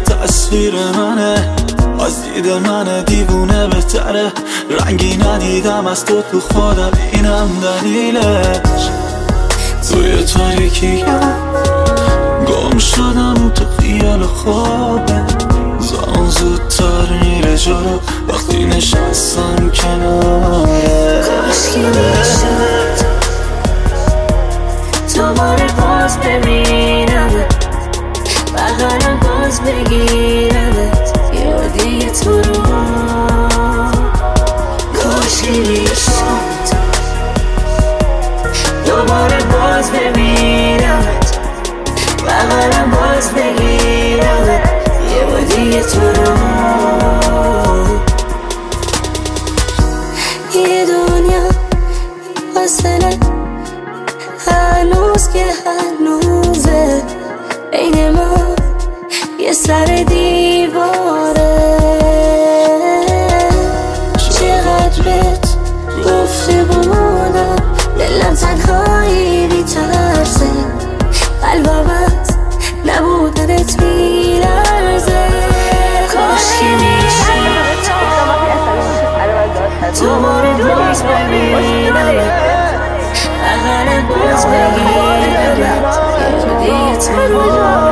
تصویر منه، از دید من دیوونه بهتره. رنگی ندیدم از تو خودم، اینم دلیلش. توی تاریکی گم شدم تو خیال خوابه، زمان زودتر میره جلو وقتی نشستم کناره. کاشکی میشد دوباره باز ببینمت، بغلم باز بگیرمت یه بار دیگه تو رو. کاشکی میشد دوباره باز ببینمت، بغلم باز بگیرمت یه بار دیگه تو رو. یه دنیا فاصله هنوز که هنوزه، بین ما یه سر دیواره. چقدر بهت گفته بودم دلم تنهایی بی ترسه، قلبمت نبودنت میلرزه. کاشکی میشد دوباره باز ببینمت، بغلم باز بگیرمت یه بار دیگه تو رو.